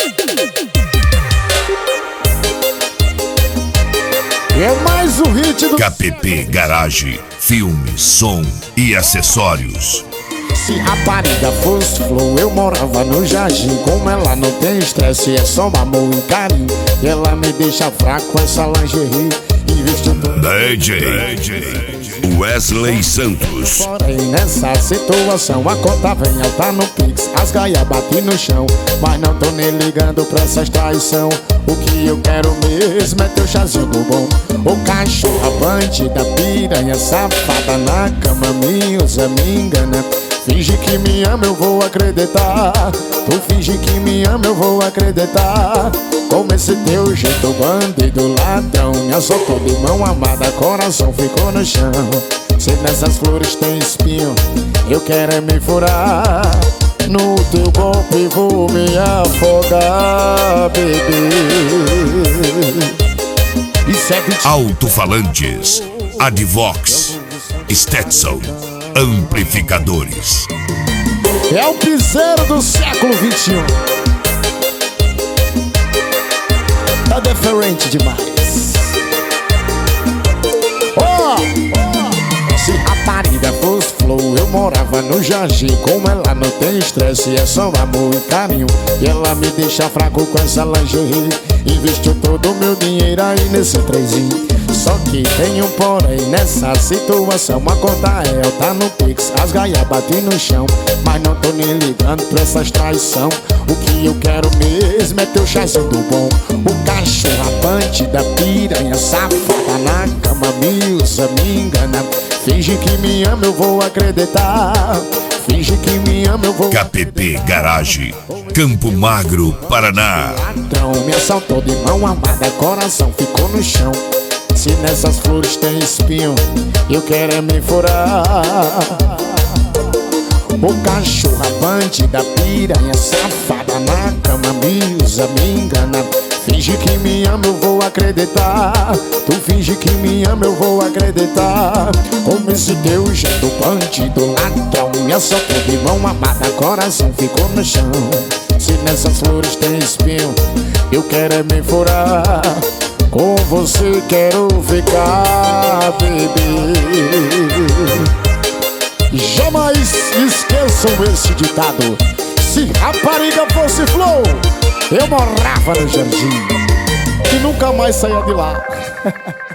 É mais um hit do KPP Garage, filme, som e acessórios. Se rapariga fosse flow, eu morava no jardim. Como ela não tem estresse, é só amor e carinho. E ela me deixa fraco com essa lingerie. DJ Wesley Santos. Porém nessa situação a conta vem alta no Pix, as gaia bate no chão, mas não tô nem ligando pra essas traição. O que eu quero mesmo é teu chazinho do bom. O cachorro avante da piranha safada na cama me usa, me engana. Finge que me ama, eu vou acreditar. Tu finge que me ama, eu vou acreditar. Como esse teu jeito bandido ladrão me assoltou de mão amada, coração ficou no chão. Se nessas flores tem espinho, eu quero é me furar. No teu golpe vou me afogar, bebê. Isso é Alto-falantes, Advox, Stetson, amplificadores. É o piseiro do século XXI. Tá diferente demais. Se rapariga fosse flow, eu morava no jardim. Como ela não tem estresse, é só amor e carinho. E ela me deixa fraco com essa lingerie. Investiu todo o meu dinheiro aí nesse trenzinho. Só que tem um porém nessa situação. A conta é alta no Pix, as gaia bate no chão, mas não tô nem ligando pra essas traição. O que eu quero mesmo é teu chazinho do bom. O cachorro avante da piranha safada na cama me usa, me engana. Finge que me ama, eu vou acreditar. Finge que me ama, eu vou KPP Garage, Campo Magro, Paraná. Ladrão me assaltou de mão amada, coração ficou no chão. Se nessas flores tem espinho, eu quero é me furar. O cachorro avante da piranha safada na cama me usa, me engana. Finge que me ama, eu vou acreditar. Tu finge que me ama, eu vou acreditar. Como esse teu jeito bandido ladrão me assaltou de mão amada, coração ficou no chão. Se nessas flores tem espinho, eu quero é me furar. Com você quero ficar, bebê. Jamais esqueçam esse ditado. Se rapariga fosse flow, eu morava no jardim e nunca mais saía de lá.